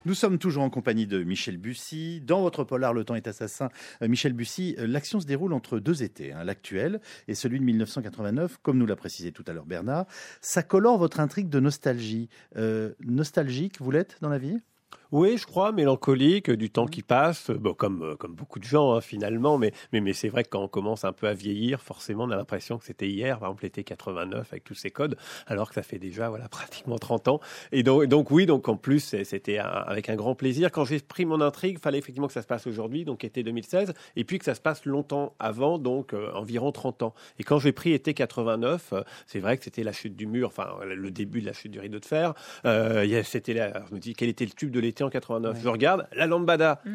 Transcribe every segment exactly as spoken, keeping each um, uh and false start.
Nous sommes toujours en compagnie de Michel Bussy. Dans votre polar Le temps est assassin, euh, Michel Bussy, euh, l'action se déroule entre deux étés, hein, l'actuel et celui de mille neuf cent quatre-vingt-neuf, comme nous l'a précisé tout à l'heure Bernard. Ça colore votre intrigue de nostalgie. Euh, nostalgique, vous l'êtes dans la vie ? Oui, je crois, mélancolique, du temps qui passe, bon, comme, comme beaucoup de gens hein, finalement, mais, mais, mais c'est vrai que quand on commence un peu à vieillir, forcément on a l'impression que c'était hier, par exemple l'été quatre-vingt-neuf avec tous ces codes, alors que ça fait déjà voilà, pratiquement trente ans. Et donc, donc oui, donc en plus c'était un, avec un grand plaisir. Quand j'ai pris mon intrigue, il fallait effectivement que ça se passe aujourd'hui, donc été deux mille seize, et puis que ça se passe longtemps avant, donc euh, environ trente ans. Et quand j'ai pris été quatre-vingt-neuf, euh, c'est vrai que c'était la chute du mur, enfin le début de la chute du rideau de fer. Euh, c'était là, je me dis quel était le tube de l'été en quatre-vingt-neuf. Ouais. Je regarde la lambada. Mmh.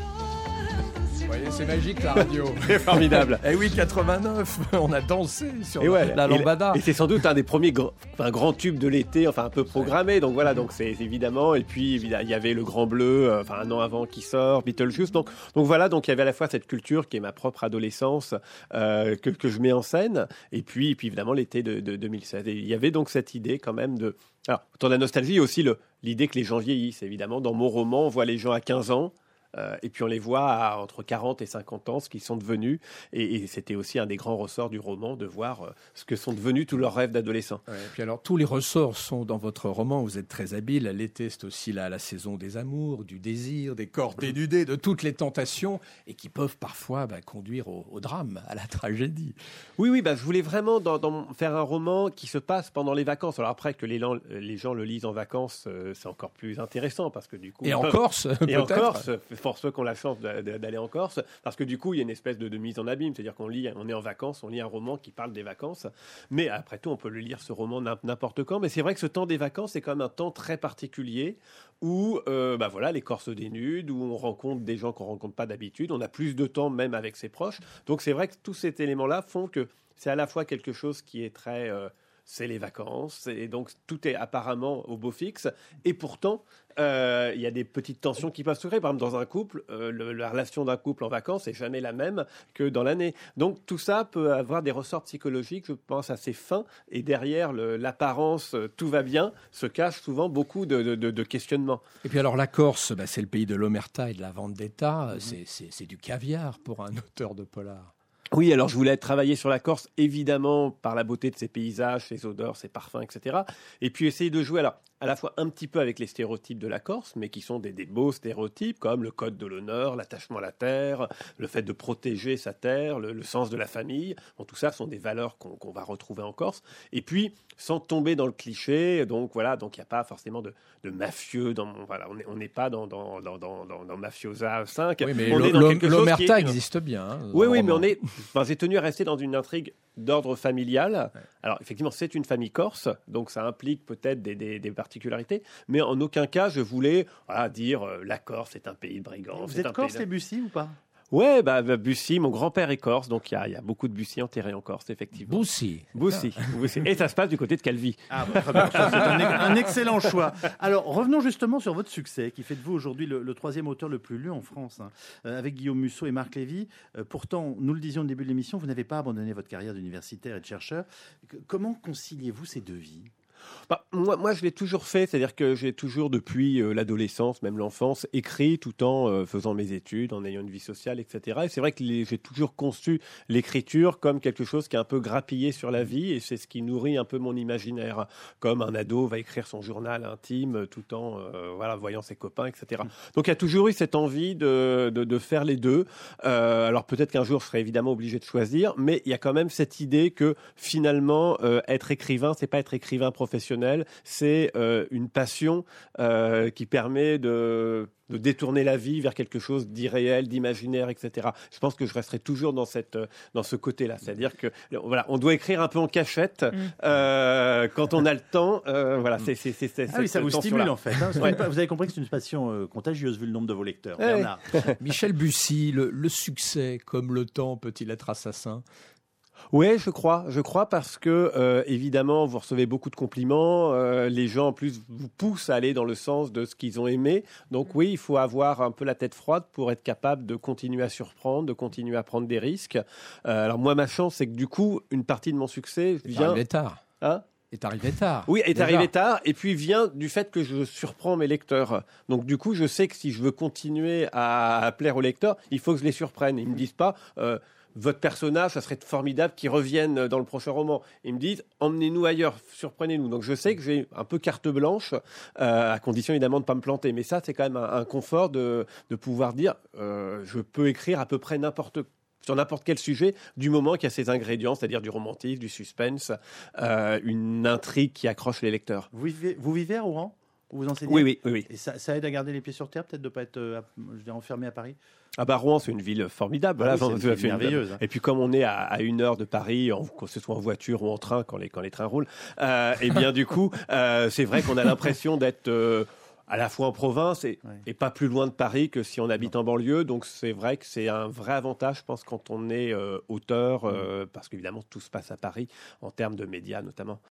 Vous voyez, c'est magique la radio. C'est formidable. Et oui, quatre-vingt-neuf, on a dansé sur et ouais, la lambada. Et, et c'est sans doute un des premiers grands, enfin, grands tubes de l'été, enfin un peu programmé. Donc voilà, donc c'est évidemment. Et puis il y avait le Grand Bleu, euh, enfin un an avant qui sort, Beetlejuice. Donc donc voilà, donc il y avait à la fois cette culture qui est ma propre adolescence euh, que que je mets en scène, et puis et puis évidemment l'été de, de deux mille seize. Et il y avait donc cette idée quand même de. Alors, autour de la nostalgie, il y a aussi le, l'idée que les gens vieillissent, évidemment. Dans mon roman, on voit les gens à quinze ans, euh, et puis on les voit à entre quarante et cinquante ans, ce qu'ils sont devenus. Et, et c'était aussi un des grands ressorts du roman, de voir euh, ce que sont devenus tous leurs rêves d'adolescents. Ouais, et puis alors, tous les ressorts sont dans votre roman, vous êtes très habile. L'été, c'est aussi la, la saison des amours, du désir, des corps dénudés, de toutes les tentations, et qui peuvent parfois bah, conduire au, au drame, à la tragédie. Oui, oui, bah, je voulais vraiment dans, dans, faire un roman qui se passe pendant les vacances. Alors après, que les, les gens le lisent en vacances, euh, c'est encore plus intéressant, parce que du coup... Et en Corse, Et en Corse, force ceux qui ont la chance d'aller en Corse, parce que du coup, il y a une espèce de, de mise en abîme, c'est-à-dire qu'on lit, on est en vacances, on lit un roman qui parle des vacances, mais après tout, on peut le lire, ce roman, n'importe quand. Mais c'est vrai que ce temps des vacances, c'est quand même un temps très particulier, où euh, bah voilà, les corps se dénudent, où on rencontre des gens qu'on ne rencontre pas d'habitude, on a plus de temps même avec ses proches. Donc c'est vrai que tous ces éléments-là font que c'est à la fois quelque chose qui est très... Euh, c'est les vacances, et donc tout est apparemment au beau fixe, et pourtant, euh, il y a des petites tensions qui peuvent se créer. Par exemple, dans un couple, euh, le, la relation d'un couple en vacances n'est jamais la même que dans l'année. Donc tout ça peut avoir des ressorts psychologiques, je pense, assez fins, et derrière le, l'apparence, euh, tout va bien, se cache souvent beaucoup de, de, de, de questionnements. Et puis alors la Corse, bah, c'est le pays de l'omerta et de la vendetta, mmh. c'est, c'est, c'est du caviar pour un auteur de polar. Oui, alors je voulais travailler sur la Corse, évidemment, par la beauté de ses paysages, ses odeurs, ses parfums, et cetera. Et puis essayer de jouer alors, à la fois un petit peu avec les stéréotypes de la Corse, mais qui sont des, des beaux stéréotypes, comme le code de l'honneur, l'attachement à la terre, le fait de protéger sa terre, le, le sens de la famille. Bon, tout ça sont des valeurs qu'on, qu'on va retrouver en Corse. Et puis, sans tomber dans le cliché, donc voilà, donc il n'y a pas forcément de, de mafieux, dans, voilà, on n'est pas dans, dans, dans, dans, dans, dans Mafiosa cinq. Oui, mais on le, est dans quelque l'omerta chose qui est... existe bien. Hein, oui, oui, mais on est... Enfin, j'ai tenu à rester dans une intrigue d'ordre familial. Ouais. Alors, effectivement, c'est une famille corse, donc ça implique peut-être des, des, des particularités, mais en aucun cas, je voulais voilà, dire euh, la Corse est un pays de brigands. Vous êtes corse, les Bussy, ou pas ? Ouais, bah, bah Bussy, mon grand-père est corse, donc il y, y a beaucoup de Bussy enterrés en Corse, effectivement. Bussy. Bussy. Bussy. Et ça se passe du côté de Calvi. Ah, bah, très bien. Ça, c'est un, un excellent choix. Alors, revenons justement sur votre succès, qui fait de vous aujourd'hui le, le troisième auteur le plus lu en France, hein, euh, avec Guillaume Musso et Marc Lévy. Euh, pourtant, nous le disions au début de l'émission, vous n'avez pas abandonné votre carrière d'universitaire et de chercheur. Que, comment conciliez-vous ces deux vies ? Bah, moi, moi, je l'ai toujours fait, c'est-à-dire que j'ai toujours, depuis euh, l'adolescence, même l'enfance, écrit tout en euh, faisant mes études, en ayant une vie sociale, et cetera. Et c'est vrai que les, j'ai toujours conçu l'écriture comme quelque chose qui est un peu grappillé sur la vie, et c'est ce qui nourrit un peu mon imaginaire. Comme un ado va écrire son journal intime tout en euh, voilà, voyant ses copains, et cetera. Donc il y a toujours eu cette envie de, de, de faire les deux. Euh, alors peut-être qu'un jour, je serai évidemment obligé de choisir, mais il y a quand même cette idée que finalement, euh, être écrivain, c'est pas être écrivain professionnel, c'est euh, une passion euh, qui permet de, de détourner la vie vers quelque chose d'irréel, d'imaginaire, et cetera. Je pense que je resterai toujours dans, cette, dans ce côté-là. C'est-à-dire que voilà, on doit écrire un peu en cachette mmh. euh, quand on a le temps. Euh, voilà, c'est, c'est, c'est, c'est, ah oui, ça vous stimule en fait. Hein. Ouais. Vous avez compris que c'est une passion euh, contagieuse vu le nombre de vos lecteurs. Ouais. Bernard. Michel Bussy, le, le succès, comme le temps, peut-il être assassin ? Oui, je crois, je crois parce que euh, évidemment vous recevez beaucoup de compliments, euh, les gens en plus vous poussent à aller dans le sens de ce qu'ils ont aimé. Donc oui, il faut avoir un peu la tête froide pour être capable de continuer à surprendre, de continuer à prendre des risques. Euh, alors moi, ma chance, c'est que du coup, une partie de mon succès c'est vient. pas tard. Hein ? est arrivé tard. Oui, est Déjà. arrivé tard, et puis vient du fait que je surprends mes lecteurs. Donc du coup, je sais que si je veux continuer à, à plaire aux lecteurs, il faut que je les surprenne. Ils me disent pas euh, votre personnage, ça serait formidable qu'il revienne dans le prochain roman. Ils me disent emmenez-nous ailleurs, surprenez-nous. Donc je sais que j'ai un peu carte blanche, euh, à condition évidemment de ne pas me planter. Mais ça, c'est quand même un, un confort de, de pouvoir dire euh, je peux écrire à peu près n'importe quoi. Sur n'importe quel sujet, du moment qu'il y a ces ingrédients, c'est-à-dire du romantisme, du suspense, euh, une intrigue qui accroche les lecteurs. Vous vivez, vous vivez à Rouen? Vous enseignez? Oui, oui, oui. oui. Et ça, ça aide à garder les pieds sur terre, peut-être de ne pas être euh, je dirais, enfermé à Paris? Ah bah Rouen, c'est une ville formidable. Ah Voilà, oui, c'est une ville merveilleuse. Hein. Et puis comme on est à, à une heure de Paris, en, que ce soit en voiture ou en train, quand les, quand les trains roulent, euh, et bien du coup, euh, c'est vrai qu'on a l'impression d'être... Euh, à la fois en province et, ouais. et pas plus loin de Paris que si on habite non. en banlieue. Donc c'est vrai que c'est un vrai avantage, je pense, quand on est euh, auteur, euh, parce qu'évidemment tout se passe à Paris, en termes de médias notamment.